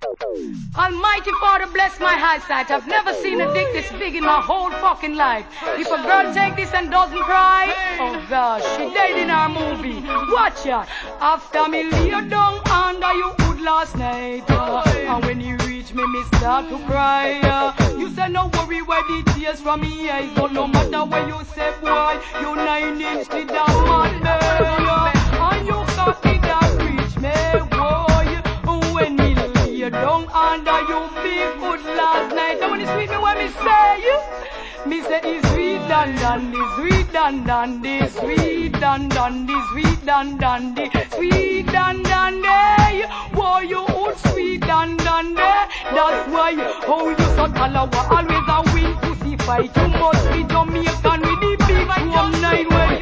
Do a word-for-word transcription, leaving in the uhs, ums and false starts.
Almighty Father, bless my eyesight. I've never seen a dick this big in my whole fucking life. If a girl take this and doesn't cry, oh gosh, she dead in our movie. Watch ya. After me lay down under your hood last night, uh, and when you reach me, me start to cry. Uh, you say no worry where the tears from me eyes, but no matter where you say boy, you nine inch did that man me, and you got me that reach me, boy. When me lay down under you big foot last night, and when you sweet me when me say, me say it's sweet dan dandy, sweet dan dandy, sweet dan dandy, sweet dan dandy, sweet dan dandy. Why you old sweet dan dandy? That's why how you so talawa always a win pussy fight. You must be Jamaican with the big one night when